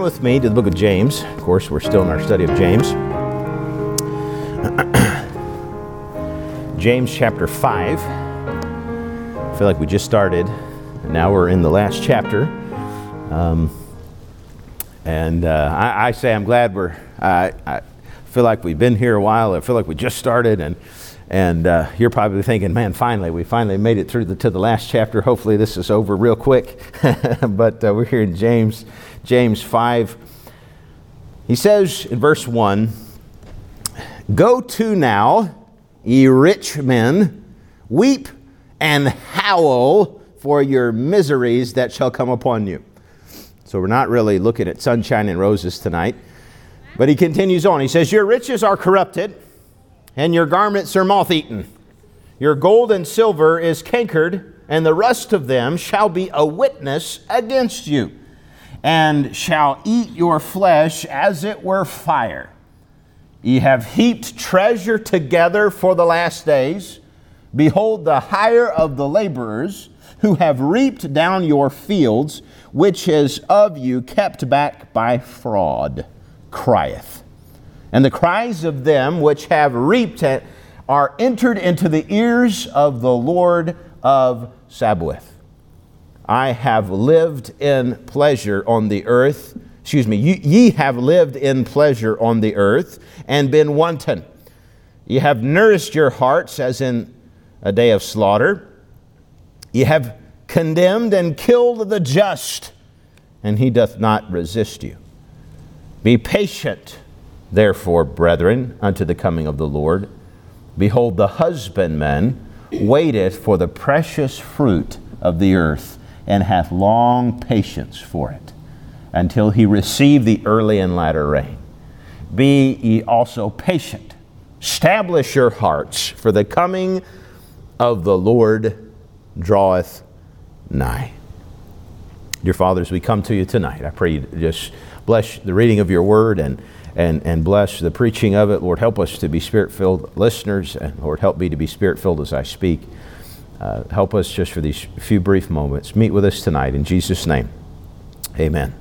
turn with me to the book of James. Of course, we're still in our study of James. James chapter 5. I feel like we just started. Now we're in the last chapter. I say I'm glad I feel like we've been here a while. I feel like we just started, and you're probably thinking, man, we finally made it through to the last chapter. Hopefully this is over real quick. But we're here in James 5. He says in verse 1, "Go to now, ye rich men, weep and howl for your miseries that shall come upon you." So we're not really looking at sunshine and roses tonight. But he continues on. He says, "Your riches are corrupted, and your garments are moth-eaten. Your gold and silver is cankered, and the rust of them shall be a witness against you, and shall eat your flesh as it were fire. Ye have heaped treasure together for the last days. Behold, the hire of the laborers who have reaped down your fields, which is of you kept back by fraud, crieth. And the cries of them which have reaped it are entered into the ears of the Lord of Sabaoth. I have lived in pleasure on the earth. Ye have lived in pleasure on the earth and been wanton. Ye have nourished your hearts as in a day of slaughter. Ye have condemned and killed the just, and he doth not resist you. Be patient, therefore, brethren, unto the coming of the Lord. Behold, the husbandman waiteth for the precious fruit of the earth, and hath long patience for it, until he receive the early and latter rain. Be ye also patient. Establish your hearts, for the coming of the Lord draweth nigh." Dear Father, as we come to you tonight, I pray you just bless the reading of your word and bless the preaching of it. Lord, help us to be Spirit-filled listeners, and Lord, help me to be Spirit-filled as I speak. Help us just for these few brief moments. Meet with us tonight in Jesus' name. Amen.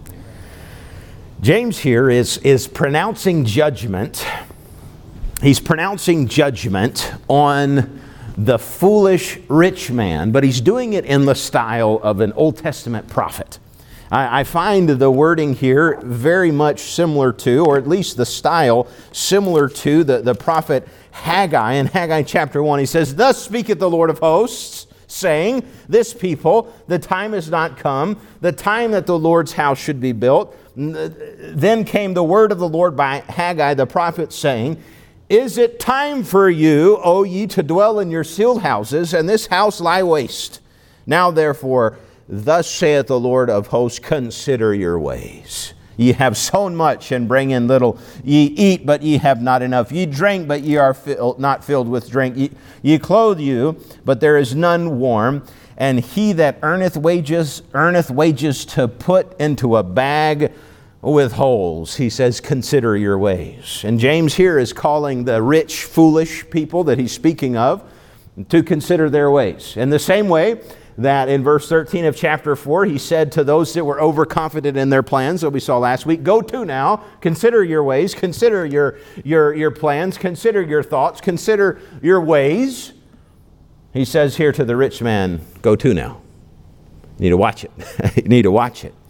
James here is pronouncing judgment. He's pronouncing judgment on the foolish rich man, but he's doing it in the style of an Old Testament prophet. I find the wording here very much similar to, or at least the style similar to the prophet Haggai. In Haggai chapter 1, he says, "Thus speaketh the Lord of hosts, saying, this people, the time is not come, the time that the Lord's house should be built. Then came the word of the Lord by Haggai the prophet, saying, Is it time for you, O ye, to dwell in your sealed houses, and this house lie waste? Now therefore, thus saith the Lord of hosts, consider your ways. Ye have sown much and bring in little. Ye eat, but ye have not enough. Ye drink, but ye are not filled with drink. Ye clothe you, but there is none warm. And he that earneth wages to put into a bag with holes." He says, consider your ways. And James here is calling the rich, foolish people that he's speaking of to consider their ways. In the same way that in verse 13 of chapter 4, he said to those that were overconfident in their plans that we saw last week, "Go to now, consider your ways, consider your plans, consider your thoughts, consider your ways." He says here to the rich man, "Go to now." You need to watch it. You need to watch it.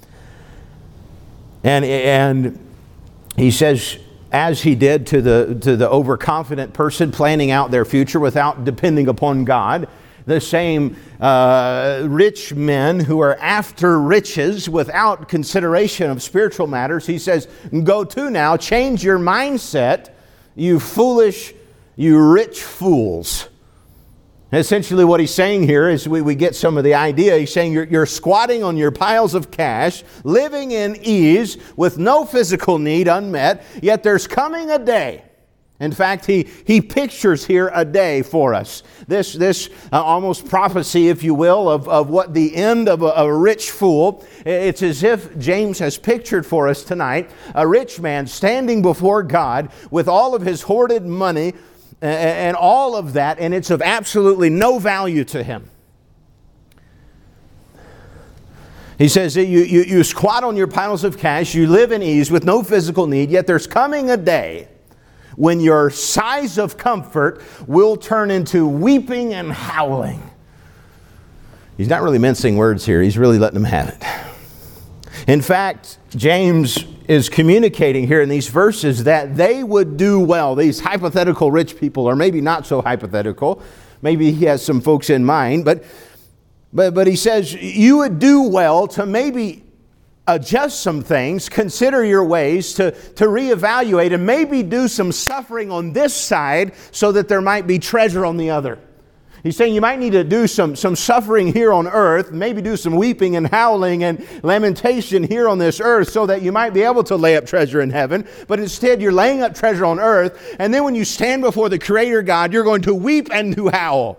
And he says, as he did to the overconfident person planning out their future without depending upon God, the same rich men who are after riches without consideration of spiritual matters, he says, "Go to now, change your mindset, you rich fools." Essentially what he's saying here is we get some of the idea. He's saying you're squatting on your piles of cash, living in ease with no physical need unmet, yet there's coming a day. In fact, he pictures here a day for us. This almost prophecy, if you will, of what the end of a rich fool. It's as if James has pictured for us tonight a rich man standing before God with all of his hoarded money and all of that, and it's of absolutely no value to him. He says that you squat on your piles of cash, you live in ease with no physical need, yet there's coming a day when your sighs of comfort will turn into weeping and howling. He's not really mincing words here. He's really letting them have it. In fact, James is communicating here in these verses that they would do well. These hypothetical rich people, or maybe not so hypothetical. Maybe he has some folks in mind, but he says you would do well to maybe adjust some things, consider your ways, to reevaluate, and maybe do some suffering on this side so that there might be treasure on the other. He's saying you might need to do some suffering here on earth, maybe do some weeping and howling and lamentation here on this earth so that you might be able to lay up treasure in heaven. But instead you're laying up treasure on earth, and then when you stand before the Creator God, you're going to weep and to howl.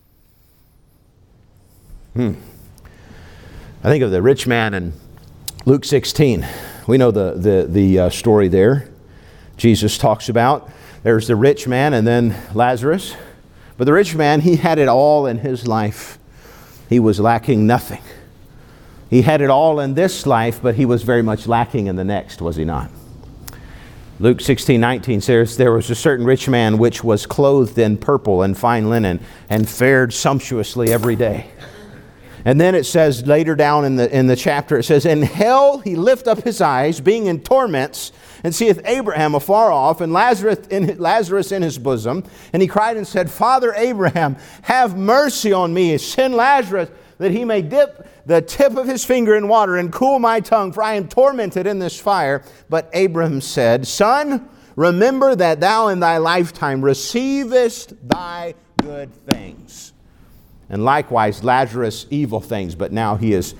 I think of the rich man in Luke 16. We know the story there. Jesus talks about there's the rich man and then Lazarus. But the rich man, he had it all in his life. He was lacking nothing. He had it all in this life, but he was very much lacking in the next, was he not? Luke 16:19 says, there was a certain rich man which was clothed in purple and fine linen and fared sumptuously every day. And then it says later down in the chapter, it says, in hell he lift up his eyes, being in torments, and seeth Abraham afar off, and Lazarus in his bosom. And he cried and said, Father Abraham, have mercy on me. Send Lazarus that he may dip the tip of his finger in water and cool my tongue, for I am tormented in this fire. But Abraham said, Son, remember that thou in thy lifetime receivest thy good things, and likewise Lazarus evil things, but now he is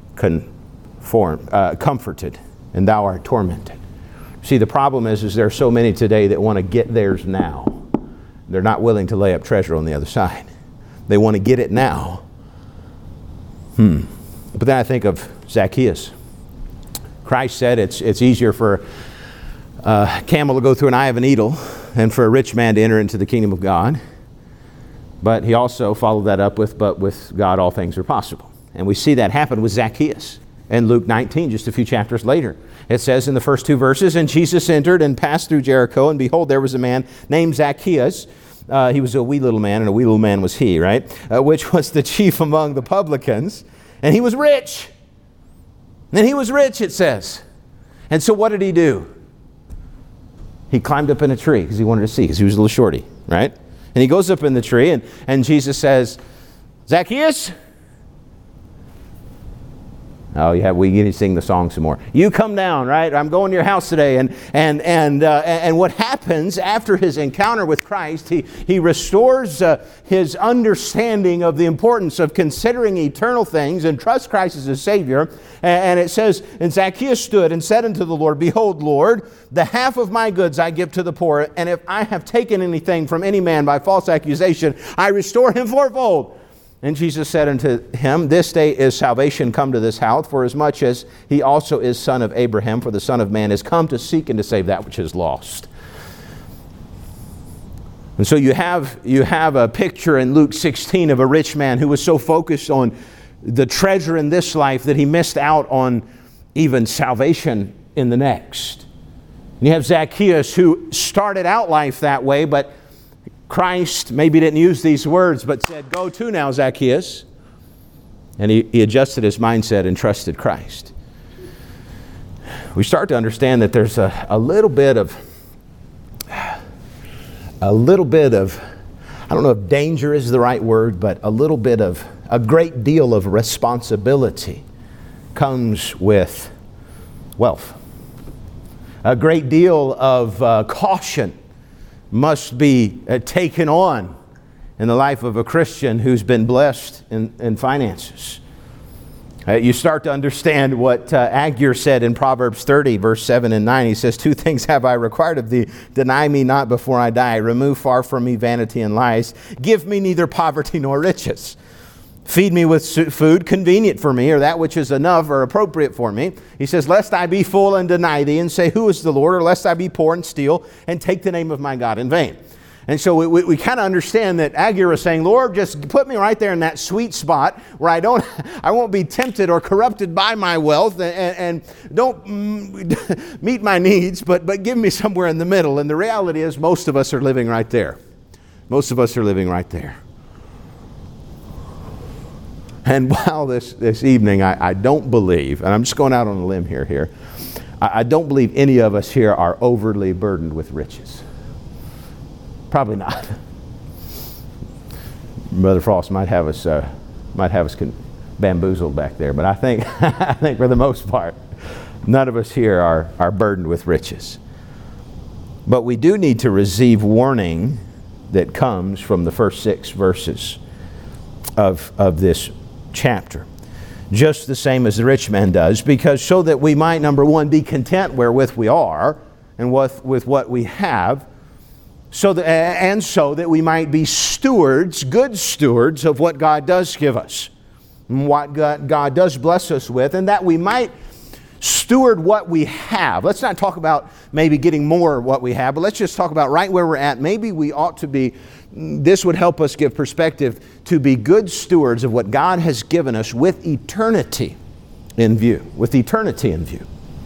comforted, and thou art tormented. See, the problem is there are so many today that want to get theirs now. They're not willing to lay up treasure on the other side. They want to get it now. But then I think of Zacchaeus. Christ said it's easier for a camel to go through an eye of a needle than for a rich man to enter into the kingdom of God. But he also followed that up with, but with God all things are possible. And we see that happen with Zacchaeus in Luke 19, just a few chapters later. It says in the first two verses, and Jesus entered and passed through Jericho, and behold, there was a man named Zacchaeus. He was a wee little man, and a wee little man was he, right? Which was the chief among the publicans. And he was rich. And he was rich, it says. And so what did he do? He climbed up in a tree because he wanted to see, because he was a little shorty, right? And he goes up in the tree, and Jesus says, Zacchaeus? Oh, yeah, we get to sing the song some more. You come down, right? I'm going to your house today. And what happens after his encounter with Christ, he restores his understanding of the importance of considering eternal things and trust Christ as his Savior. And it says, and Zacchaeus stood and said unto the Lord, Behold, Lord, the half of my goods I give to the poor, and if I have taken anything from any man by false accusation, I restore him fourfold. And Jesus said unto him, This day is salvation come to this house, for as much as he also is son of Abraham, for the Son of Man is come to seek and to save that which is lost. And so you have a picture in Luke 16 of a rich man who was so focused on the treasure in this life that he missed out on even salvation in the next. And you have Zacchaeus who started out life that way, but Christ maybe didn't use these words, but said, Go to now, Zacchaeus. And he adjusted his mindset and trusted Christ. We start to understand that there's a little bit of, I don't know if danger is the right word, but a great deal of responsibility comes with wealth. A great deal of caution must be taken on in the life of a Christian who's been blessed in finances. You start to understand what Agur said in Proverbs 30, verse 7 and 9. He says, 2 things have I required of thee. Deny me not before I die. Remove far from me vanity and lies. Give me neither poverty nor riches. Feed me with food convenient for me, or that which is enough or appropriate for me. He says, lest I be full and deny thee and say, Who is the Lord? Or lest I be poor and steal and take the name of my God in vain. And so we kind of understand that Agur is saying, Lord, just put me right there in that sweet spot where I won't be tempted or corrupted by my wealth, and don't meet my needs, but give me somewhere in the middle. And the reality is most of us are living right there. Most of us are living right there. And while this evening, I don't believe, and I'm just going out on a limb here, I don't believe any of us here are overly burdened with riches. Probably not. Brother Frost might have us bamboozled back there, but I think for the most part, none of us here are burdened with riches. But we do need to receive warning that comes from the first 6 verses of this chapter, just the same as the rich man does, because so that we might, number one, be content wherewith we are and with what we have, so that we might be stewards, good stewards of what God does give us, and what God does bless us with, and that we might steward what we have. Let's not talk about maybe getting more of what we have, but let's just talk about right where we're at. Maybe we ought to be, this would help us give perspective, to be good stewards of what God has given us with eternity in view. With eternity in view.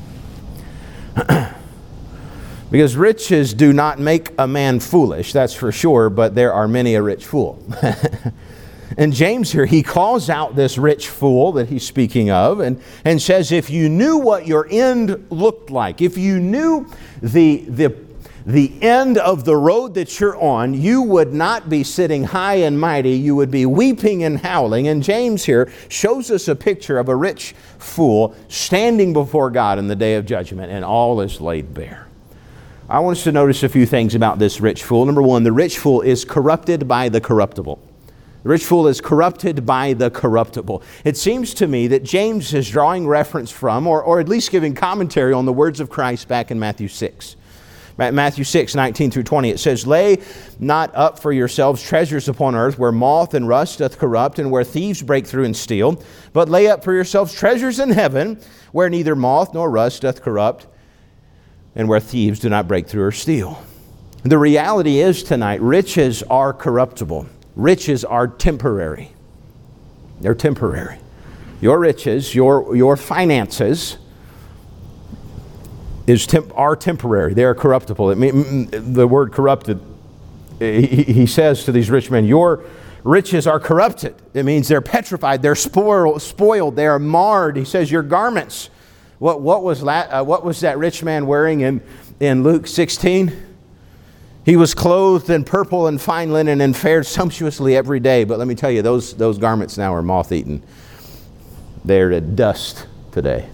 Because riches do not make a man foolish, that's for sure, but there are many a rich fool. And James here, he calls out this rich fool that he's speaking of and says, if you knew what your end looked like, if you knew the end of the road that you're on, you would not be sitting high and mighty, you would be weeping and howling. And James here shows us a picture of a rich fool standing before God in the day of judgment, and all is laid bare. I want us to notice a few things about this rich fool. Number one, the rich fool is corrupted by the corruptible. The rich fool is corrupted by the corruptible. It seems to me that James is drawing reference from, or at least giving commentary on the words of Christ back in Matthew 6. Matthew 6, 19 through 20, it says, lay not up for yourselves treasures upon earth, where moth and rust doth corrupt, and where thieves break through and steal. But lay up for yourselves treasures in heaven, where neither moth nor rust doth corrupt, and where thieves do not break through or steal. The reality is tonight, riches are corruptible. Riches are temporary. They're temporary. Your riches, your finances are temporary. They are corruptible. The word corrupted, he says to these rich men, your riches are corrupted. It means they're petrified, they're spoiled, they are marred. He says your garments. What was that rich man wearing in Luke 16? He was clothed in purple and fine linen and fared sumptuously every day. But let me tell you, those garments now are moth-eaten. They're to dust today.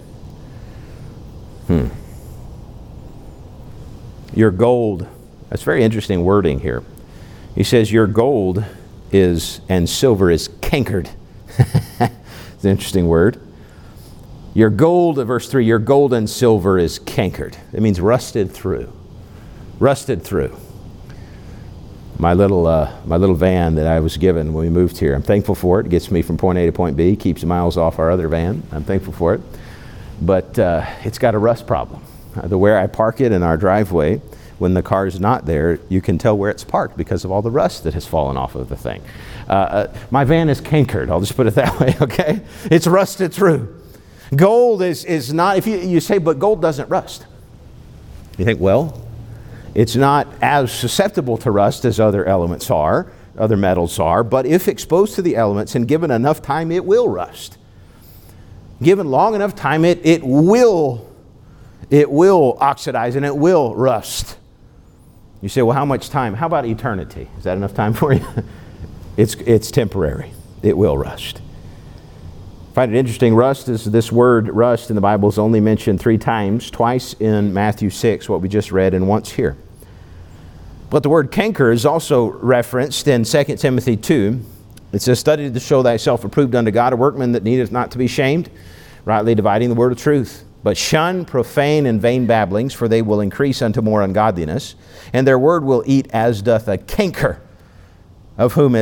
Your gold, that's very interesting wording here. He says your gold and silver is cankered. It's an interesting word. Your gold, verse 3, your gold and silver is cankered. It means rusted through. Rusted through. My little van that I was given when we moved here, I'm thankful for it. It gets me from point A to point B, keeps miles off our other van. I'm thankful for it. But it's got a rust problem. Where I park it in our driveway, when the car's not there, you can tell where it's parked because of all the rust that has fallen off of the thing. My van is cankered, I'll just put it that way, okay? It's rusted through. Gold is not, if you say, but gold doesn't rust. You think, well, it's not as susceptible to rust as other elements are, other metals are, but if exposed to the elements and given enough time, it will rust. Given long enough time, it will oxidize and it will rust. You say, well, how much time? How about eternity? Is that enough time for you? It's temporary. It will rust. I find it interesting, rust is this word rust in the Bible is only mentioned 3 times, twice in Matthew 6, what we just read, and once here. But the word canker is also referenced in 2 Timothy 2. It says, study to show thyself approved unto God, a workman that needeth not to be shamed, rightly dividing the word of truth. But shun profane and vain babblings, for they will increase unto more ungodliness, and their word will eat as doth a canker, of whom is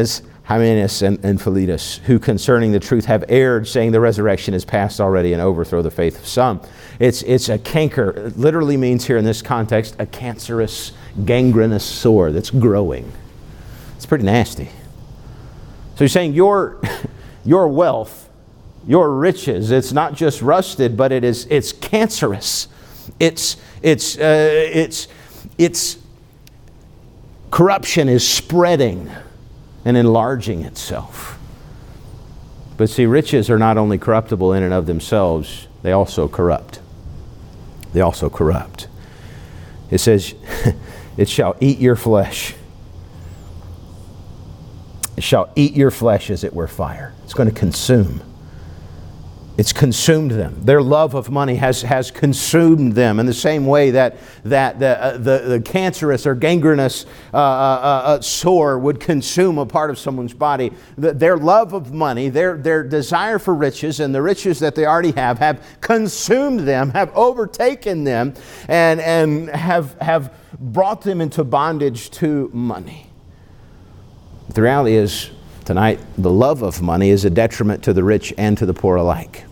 Hymenaeus and Philetus, who concerning the truth have erred, saying the resurrection is past already, and overthrow the faith of some. It's a canker. It literally means here in this context, a cancerous, gangrenous sore that's growing. It's pretty nasty. So he's saying your wealth, your riches, it's not just rusted, but it's cancerous. It's corruption is spreading and enlarging itself. But see, riches are not only corruptible in and of themselves, they also corrupt. They also corrupt. It says, it shall eat your flesh. It shall eat your flesh as it were fire. It's going to consume. It's consumed them. Their love of money has consumed them in the same way that the cancerous or gangrenous sore would consume a part of someone's body. Their love of money, their desire for riches, and the riches that they already have consumed them, have overtaken them, and have brought them into bondage to money. But the reality is, tonight, the love of money is a detriment to the rich and to the poor alike.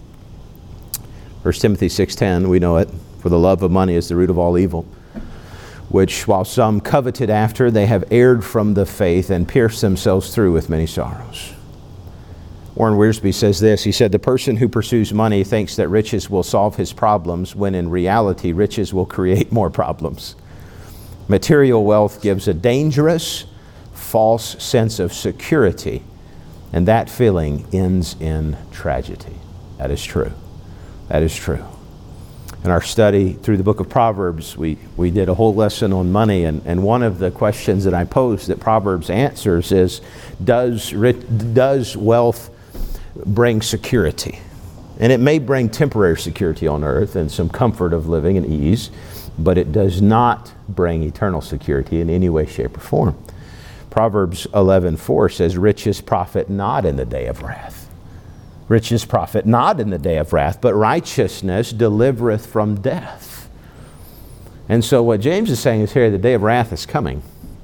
1 Timothy 6:10, we know it. For the love of money is the root of all evil, which while some coveted after, they have erred from the faith and pierced themselves through with many sorrows. Warren Wiersbe says this. He said, the person who pursues money thinks that riches will solve his problems, when in reality, riches will create more problems. Material wealth gives a dangerous, false sense of security, and that feeling ends in tragedy. That is true. That is true. In our study through the book of Proverbs, we did a whole lesson on money, and one of the questions that I posed that Proverbs answers is, does wealth bring security? And it may bring temporary security on earth and some comfort of living and ease, but it does not bring eternal security in any way, shape, or form. Proverbs 11:4 says, riches profit not in the day of wrath. Riches profit not in the day of wrath, but righteousness delivereth from death. And so what James is saying is here, the day of wrath is coming.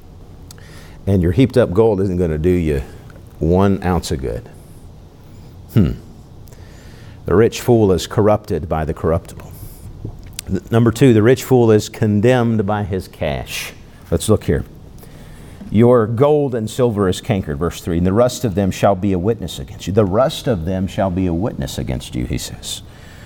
And your heaped up gold isn't going to do you 1 ounce of good. The rich fool is corrupted by the corruptible. Number 2, the rich fool is condemned by his cash. Let's look here. Your gold and silver is cankered, verse 3, and the rust of them shall be a witness against you. The rust of them shall be a witness against you, he says.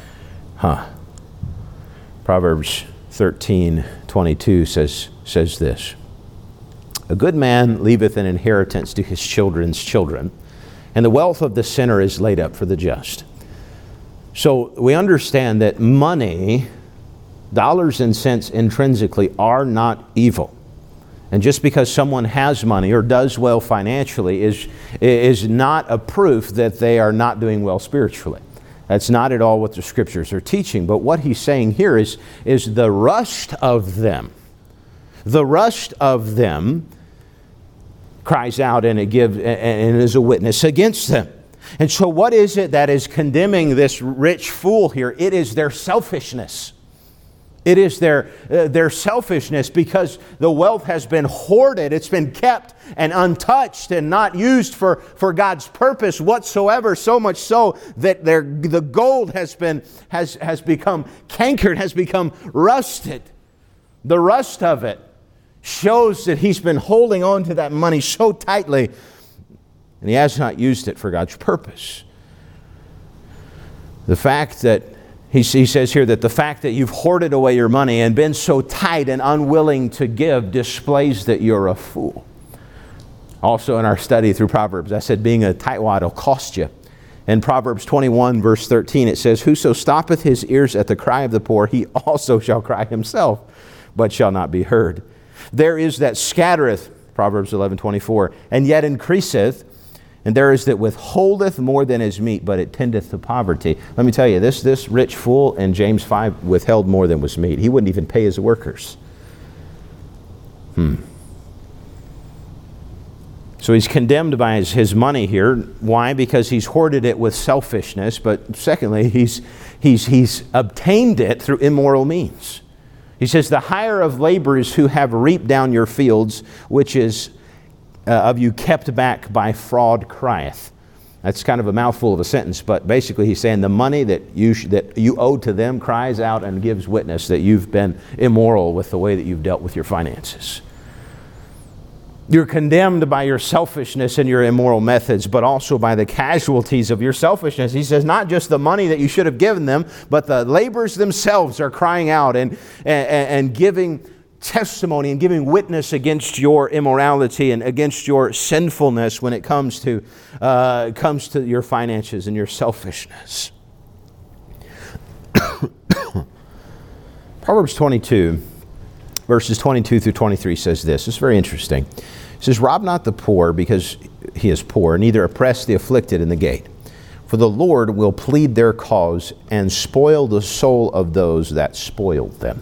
Proverbs 13:22 says this. A good man leaveth an inheritance to his children's children, and the wealth of the sinner is laid up for the just. So we understand that money, dollars and cents intrinsically, are not evil. And just because someone has money or does well financially is not a proof that they are not doing well spiritually. That's not at all what the scriptures are teaching. But what he's saying here is the rust of them. The rust of them cries out and is a witness against them. And so what is it that is condemning this rich fool here? It is their selfishness. It is their selfishness, because the wealth has been hoarded. It's been kept and untouched and not used for God's purpose whatsoever, so much so that the gold has become cankered, has become rusted. The rust of it shows that he's been holding on to that money so tightly, and he has not used it for God's purpose. The fact that He says here that the fact that you've hoarded away your money and been so tight and unwilling to give displays that you're a fool. Also in our study through Proverbs, I said being a tightwad will cost you. In Proverbs 21 verse 13 it says, whoso stoppeth his ears at the cry of the poor, he also shall cry himself, but shall not be heard. There is that scattereth, Proverbs 11:24, and yet increaseth. And there is that withholdeth more than is meet, but it tendeth to poverty. Let me tell you, this rich fool in James 5 withheld more than was meet. He wouldn't even pay his workers. So he's condemned by his money here. Why? Because he's hoarded it with selfishness. But secondly, he's obtained it through immoral means. He says, the hire of laborers who have reaped down your fields, which is of you kept back by fraud crieth. That's kind of a mouthful of a sentence, but basically he's saying the money that you owe to them cries out and gives witness that you've been immoral with the way that you've dealt with your finances. You're condemned by your selfishness and your immoral methods, but also by the casualties of your selfishness. He says not just the money that you should have given them, but the laborers themselves are crying out and giving testimony and giving witness against your immorality and against your sinfulness when it comes to your finances and your selfishness. Proverbs 22, verses 22 through 23 says this. It's very interesting. It says, rob not the poor because he is poor, neither oppress the afflicted in the gate. For the Lord will plead their cause and spoil the soul of those that spoiled them.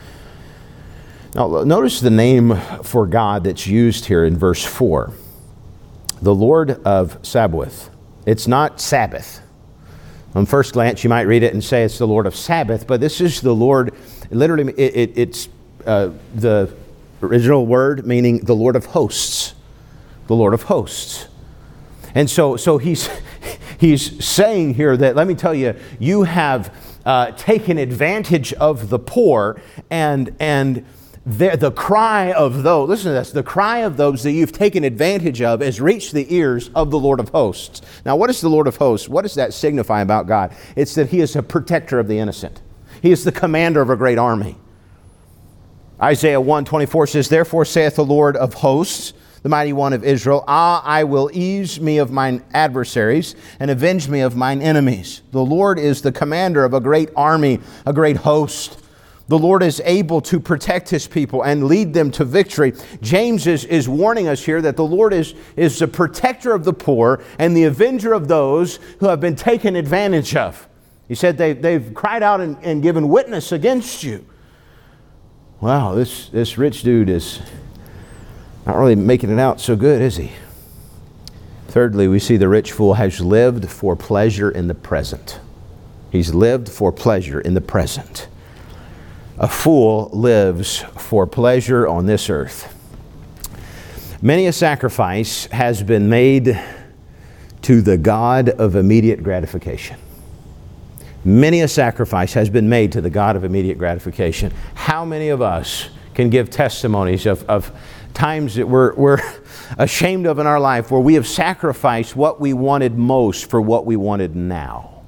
Now, notice the name for God that's used here in verse 4. The Lord of Sabaoth. It's not Sabbath. On first glance, you might read it and say it's the Lord of Sabbath, but this is the Lord, literally, it's the original word meaning the Lord of hosts. The Lord of hosts. And so he's saying here that, let me tell you, you have taken advantage of the poor and the cry of those, listen to this, the cry of those that you've taken advantage of has reached the ears of the Lord of hosts. Now, what is the Lord of hosts? What does that signify about God? It's that he is a protector of the innocent. He is the commander of a great army. Isaiah 1:24 says, therefore saith the Lord of hosts, the mighty one of Israel, I will ease me of mine adversaries and avenge me of mine enemies. The Lord is the commander of a great army, a great host. The Lord is able to protect his people and lead them to victory. James is warning us here that the Lord is the protector of the poor and the avenger of those who have been taken advantage of. He said they've cried out and given witness against you. Wow, this rich dude is not really making it out so good, is he? Thirdly, we see the rich fool has lived for pleasure in the present. He's lived for pleasure in the present. A fool lives for pleasure on this earth. Many a sacrifice has been made to the God of immediate gratification. Many a sacrifice has been made to the God of immediate gratification. How many of us can give testimonies of times that we're ashamed of in our life where we have sacrificed what we wanted most for what we wanted now?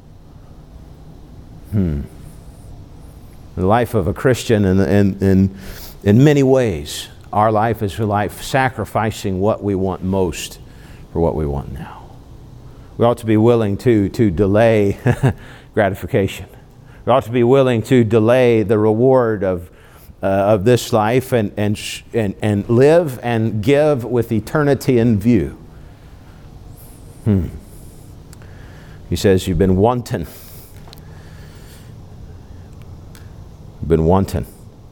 The life of a Christian in many ways, our life is a life sacrificing what we want most for what we want now. We ought to be willing to delay gratification. We ought to be willing to delay the reward of this life and live and give with eternity in view. He says, you've been wanton. Been wanton.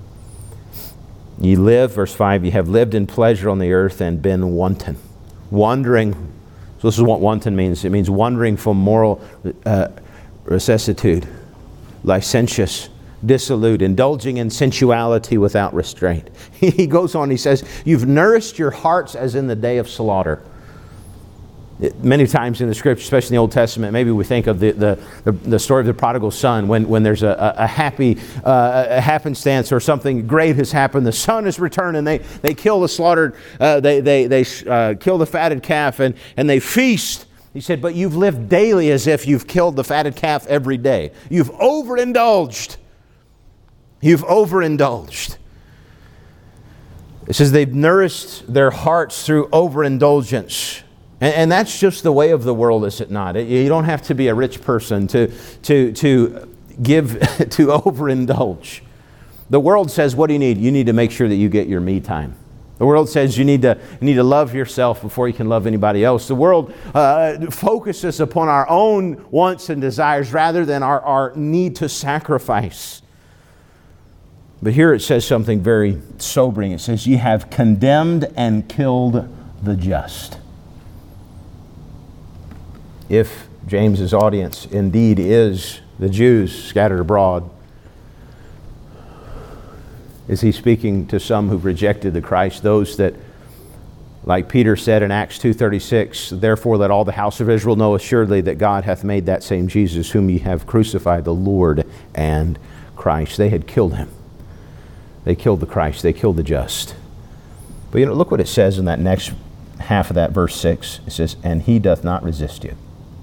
Ye live, verse 5, ye have lived in pleasure on the earth and been wanton. Wandering. So this is what wanton means. It means wandering from moral rectitude, licentious, dissolute, indulging in sensuality without restraint. He goes on, he says, you've nourished your hearts as in the day of slaughter. Many times in the Scripture, especially in the Old Testament, maybe we think of the story of the prodigal son when there's a happy happenstance or something great has happened. The son is returned and they kill the slaughtered, they kill the fatted calf and they feast. He said, but you've lived daily as if you've killed the fatted calf every day. You've overindulged. You've overindulged. It says they've nourished their hearts through overindulgence. And that's just the way of the world, is it not? You don't have to be a rich person to give, to overindulge. The world says, what do you need? You need to make sure that you get your me time. The world says you need to love yourself before you can love anybody else. The world focuses upon our own wants and desires rather than our need to sacrifice. But here it says something very sobering. It says, ye have condemned and killed the just. If James's audience indeed is the Jews scattered abroad, is he speaking to some who've rejected the Christ, those that Like Peter said in Acts 2:36, therefore let all the house of Israel know assuredly that God hath made that same Jesus whom ye have crucified, the Lord and Christ. They had killed him. They killed the Christ. They killed the just. But look what it says in that next half of that verse 6. It says, and he doth not resist you.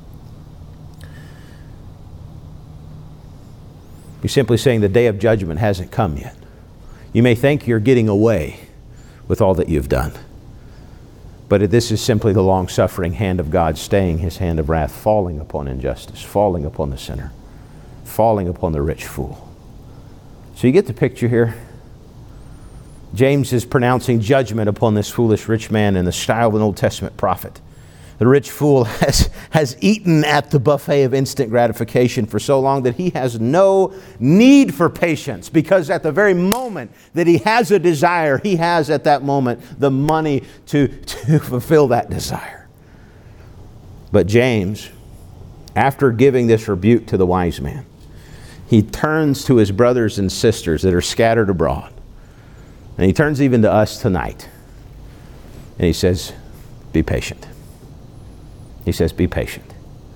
He's simply saying the day of judgment hasn't come yet. You may think you're getting away with all that you've done. But this is simply the long-suffering hand of God staying his hand of wrath, falling upon injustice, falling upon the sinner, falling upon the rich fool. So you get the picture here? James is pronouncing judgment upon this foolish rich man in the style of an Old Testament prophet. The rich fool has eaten at the buffet of instant gratification for so long that he has no need for patience, because at the very moment that he has a desire, he has at that moment the money to fulfill that desire. But James, after giving this rebuke to the wise man, he turns to his brothers and sisters that are scattered abroad. And he turns even to us tonight. And he says, be patient. He says, be patient.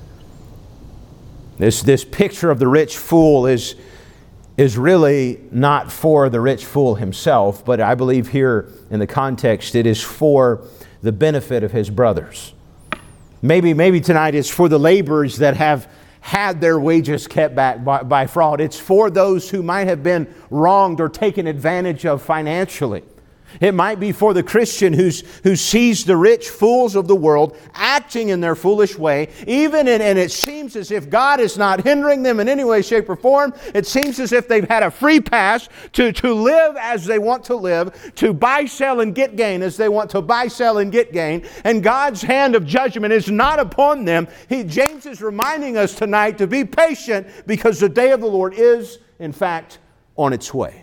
This picture of the rich fool is really not for the rich fool himself, but I believe here in the context it is for the benefit of his brothers. Maybe tonight it's for the laborers that have had their wages kept back by fraud. It's for those who might have been wronged or taken advantage of financially. It might be for the Christian who sees the rich fools of the world acting in their foolish way, and it seems as if God is not hindering them in any way, shape, or form. It seems as if they've had a free pass to live as they want to live, to buy, sell, and get gain as they want to buy, sell, and get gain. And God's hand of judgment is not upon them. James is reminding us tonight to be patient, because the day of the Lord is, in fact, on its way.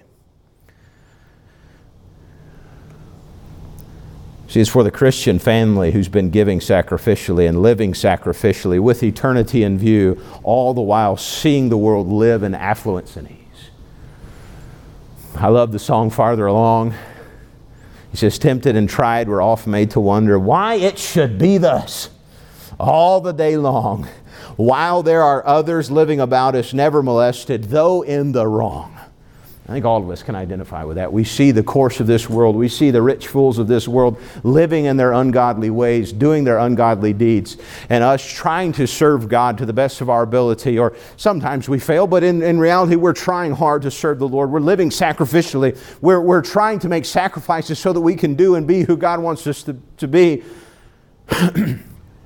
See, it's for the Christian family who's been giving sacrificially and living sacrificially with eternity in view, all the while seeing the world live in affluence and ease. I love the song Farther Along. He says, tempted and tried, we're oft made to wonder why it should be thus all the day long, while there are others living about us never molested, though in the wrong. I think all of us can identify with that. We see the course of this world. We see the rich fools of this world living in their ungodly ways, doing their ungodly deeds, and us trying to serve God to the best of our ability. Or sometimes we fail, but in reality we're trying hard to serve the Lord. We're living sacrificially. We're trying to make sacrifices so that we can do and be who God wants us to be. And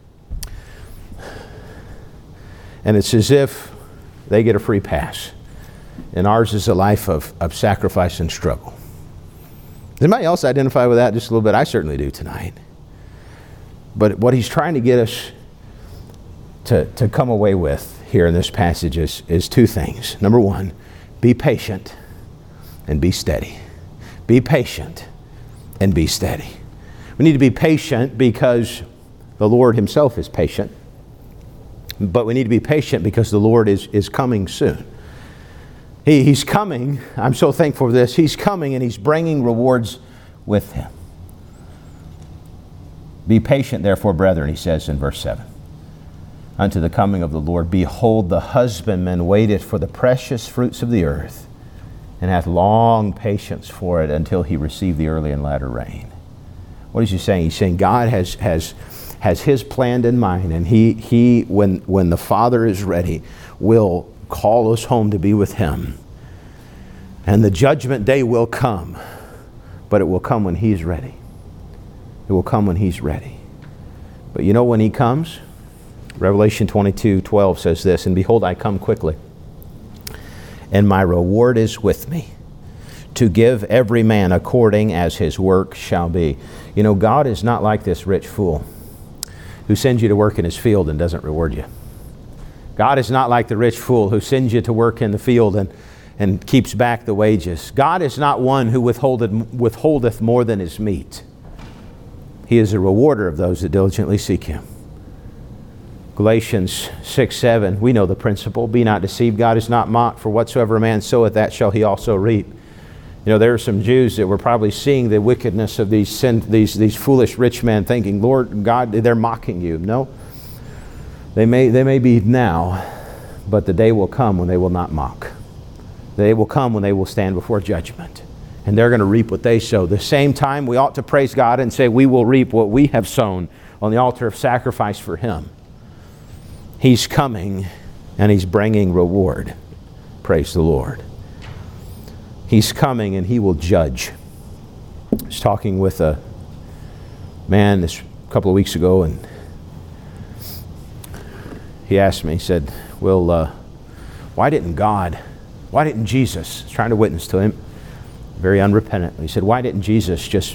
it's as if they get a free pass. And ours is a life of sacrifice and struggle. Does anybody else identify with that just a little bit? I certainly do tonight. But what he's trying to get us to come away with here in this passage is two things. Number one, be patient and be steady. Be patient and be steady. We need to be patient because the Lord himself is patient. But we need to be patient because the Lord is coming soon. He's coming. I'm so thankful for this. He's coming and he's bringing rewards with him. Be patient, therefore, brethren, he says in verse 7. Unto the coming of the Lord, behold, the husbandman waiteth for the precious fruits of the earth, and hath long patience for it until he receive the early and latter rain. What is he saying? He's saying God has his plan in mind, and he when the Father is ready, will call us home to be with him. And the judgment day will come, but it will come when he's ready. It will come when he's ready. But you know when he comes? Revelation 22:12 says this, and behold, I come quickly, and my reward is with me, to give every man according as his work shall be. You know, God is not like this rich fool who sends you to work in his field and doesn't reward you. God is not like the rich fool who sends you to work in the field and keeps back the wages. God is not one who withholdeth more than is meet. He is a rewarder of those that diligently seek him. Galatians 6:7, we know the principle. Be not deceived, God is not mocked, for whatsoever a man soweth, that shall he also reap. You know, there are some Jews that were probably seeing the wickedness of these foolish rich men, thinking, Lord God, they're mocking you. No, they may be now, but the day will come when they will not mock. The day will come when they will stand before judgment, and they're going to reap what they sow. The same time, we ought to praise God and say we will reap what we have sown on the altar of sacrifice for Him. He's coming, and He's bringing reward. Praise the Lord. He's coming, and He will judge. I was talking with a man this couple of weeks ago, and he asked me, he said, well, why didn't Jesus, trying to witness to him, very unrepentantly, he said, why didn't Jesus just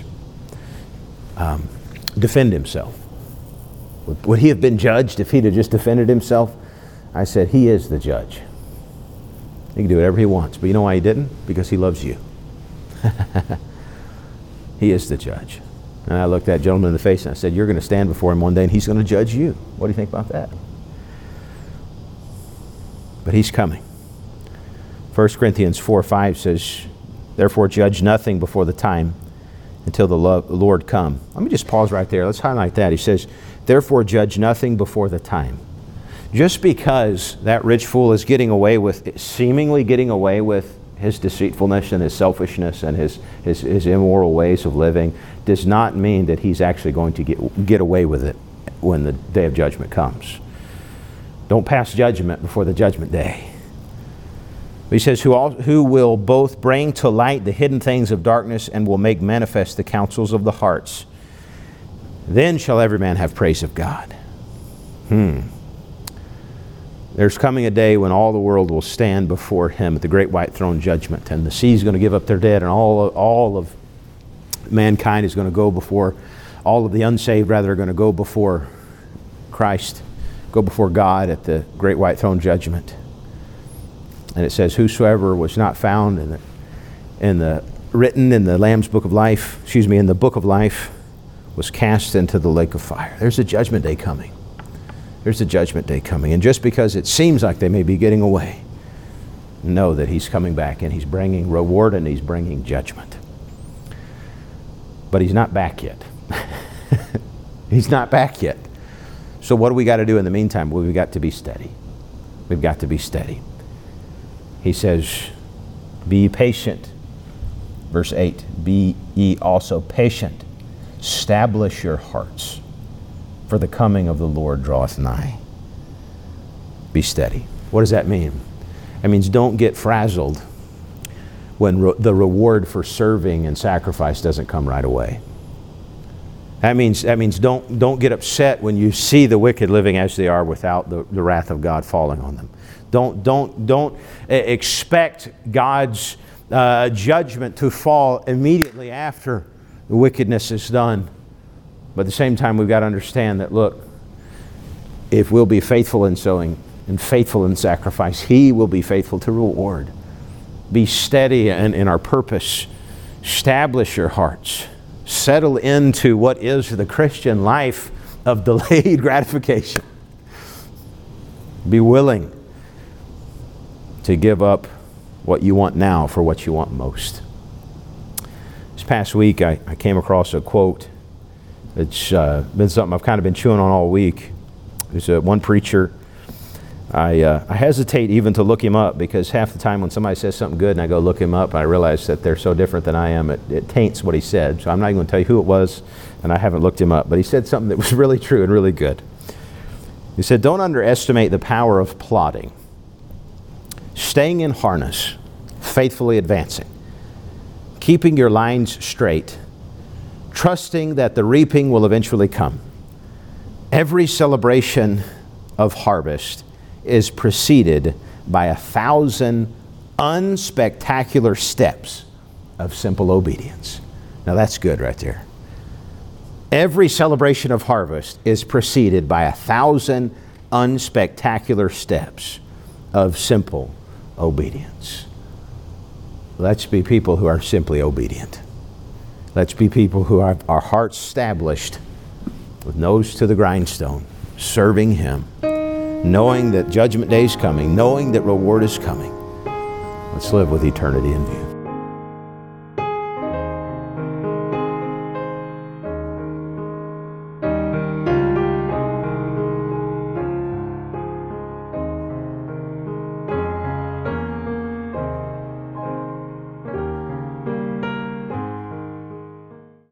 defend Himself? Would He have been judged if He'd have just defended Himself? I said, He is the judge. He can do whatever He wants. But you know why He didn't? Because He loves you. He is the judge. And I looked that gentleman in the face and I said, you're going to stand before Him one day and He's going to judge you. What do you think about that? But He's coming. 1 Corinthians 4:5 says, therefore judge nothing before the time until the Lord come. Let me just pause right there. Let's highlight that. He says, therefore judge nothing before the time. Just because that rich fool is seemingly getting away with his deceitfulness and his selfishness and his immoral ways of living does not mean that he's actually going to get away with it when the day of judgment comes. Don't pass judgment before the judgment day. He says, who will both bring to light the hidden things of darkness and will make manifest the counsels of the hearts. Then shall every man have praise of God. There's coming a day when all the world will stand before Him at the great white throne judgment, and the sea's going to give up their dead, and all of mankind is going to go before, all of the unsaved rather are going to go before Christ, go before God at the great white throne judgment. And it says, whosoever was not found written in the Lamb's book of life, in the book of life, was cast into the lake of fire. There's a judgment day coming. There's a judgment day coming. And just because it seems like they may be getting away, know that He's coming back and He's bringing reward and He's bringing judgment. But He's not back yet. He's not back yet. So what do we got to do in the meantime? Well, we've got to be steady. We've got to be steady. He says, be ye patient. Verse 8, be ye also patient. Establish your hearts, for the coming of the Lord draweth nigh. Be steady. What does that mean? It means don't get frazzled when the reward for serving and sacrifice doesn't come right away. That means don't get upset when you see the wicked living as they are without the wrath of God falling on them. Don't expect God's judgment to fall immediately after the wickedness is done. But at the same time, we've got to understand that, look, if we'll be faithful in sowing and faithful in sacrifice, He will be faithful to reward. Be steady in our purpose. Establish your hearts. Settle into what is the Christian life of delayed gratification. Be willing to give up what you want now for what you want most. This past week, I came across a quote. It's been something I've kind of been chewing on all week. There's one preacher. I hesitate even to look him up because half the time when somebody says something good and I go look him up, I realize that they're so different than I am, it taints what he said. So I'm not even going to tell you who it was, and I haven't looked him up. But he said something that was really true and really good. He said, don't underestimate the power of plodding. Staying in harness, faithfully advancing, keeping your lines straight, trusting that the reaping will eventually come. Every celebration of harvest is preceded by 1,000 unspectacular steps of simple obedience. Now that's good right there. Every celebration of harvest is preceded by 1,000 unspectacular steps of simple obedience. Let's be people who are simply obedient. Let's be people who have our hearts established with nose to the grindstone, serving Him, knowing that judgment day is coming, knowing that reward is coming. Let's live with eternity in view.